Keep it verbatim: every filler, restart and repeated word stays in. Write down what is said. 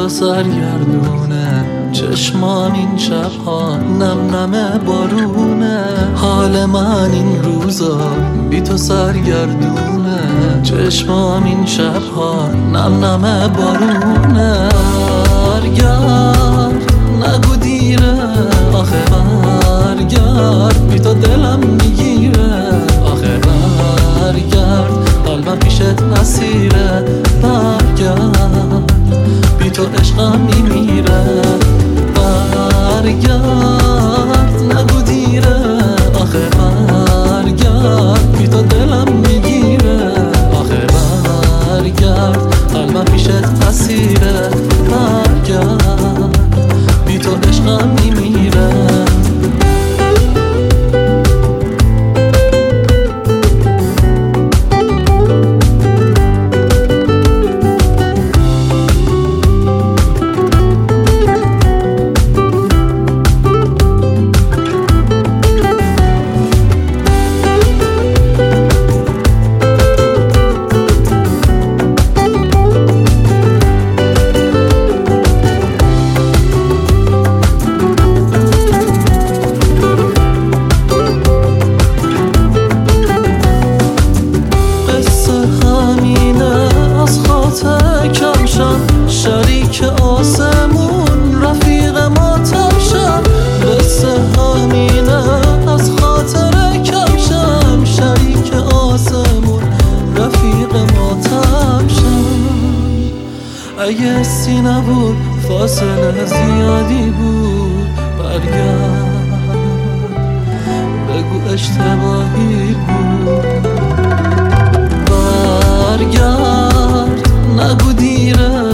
تو سرگردونه، چشمام این شبها نم نم بارونه. حال من این روزا بی تو سرگردونه، چشمام این شبها نم نم بارونه. برگرد نگو دیره، آخه برگرد بی تو دلم میگیره. آخه برگرد قلبم پیشت اسیره. برگرد بی تو عشقم میمیره. برگرد نگو دیره، آخه برگرد بی تو دلم میگیره. آخه برگرد قلبم پیشت اسیره. برگرد بی تو عشقم میمیره. شریک آسمون رفیق ما تمشم، قصه همینه از خاطر کمشم. شریک آسمون رفیق ما تمشم. اگه سی نبود فاصله زیادی بود، برگرد بگو اشتباهی بود. برگرد نگو دیره،